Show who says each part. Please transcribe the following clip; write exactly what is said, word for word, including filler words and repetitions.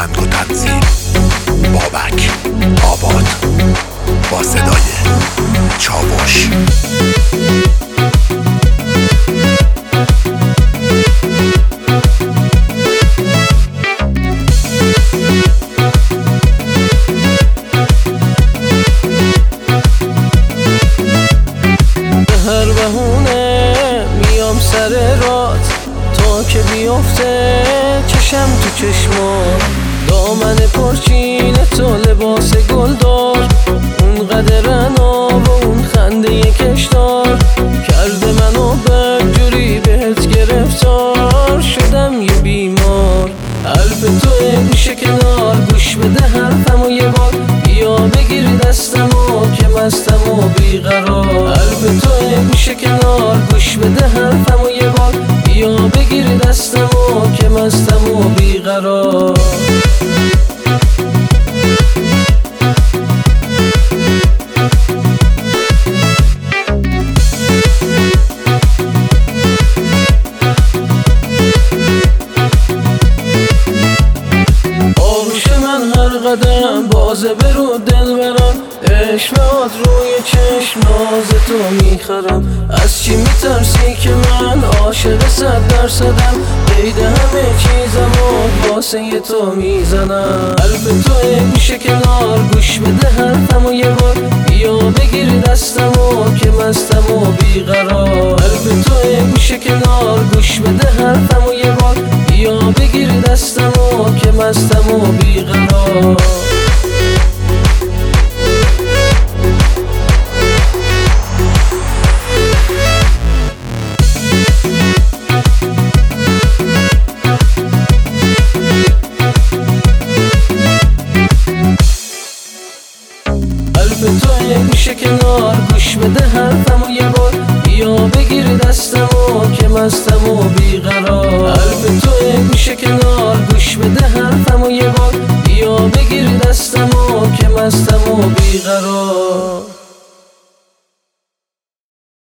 Speaker 1: آهنگ و تنظیم بابک آباد با صدای چاوش.
Speaker 2: هر بهونه میام سر رات تا که بیفته چشم تو چشمات، دامن پرچین تو لباس گلدار، اون قد رنا و اون خنده کشدار کرده منو بدجوری بهت گرفتار، شدم یه بیمار. حرف توه میشه کنار، گوش بده حرفمو یه بار، بیا بگیر دستمو که مستم و بیقرار. حرف توه میشه کنار، گوش بده حرفمو یه بار، بیا بگیر دستمو که مستم و بیقرار. قدم بازه برو دل برم، عشقات روی چشم ناز تو میخرم. از چی میترسی که من عاشق صد درصدم، قید همه چیزم و واسه تو میزنم. حرف توه میشه کنار، گوش بده حرفمو یه بار، بیا بگیر دستمو که مستم و بیقرار. حرف توه میشه کنار، گوش بده حرفمو یه بار، بیا بگیر دستمو که مستم و بیقرار. توه میشه کنار، گوش بده حرفمو یه بار، بیا بگیر دستمو که مستم و بیقرار. حرف توه میشه کنار، گوش بده حرفمو یه بار، بیا بگیر دستمو که مستم و بیقرار.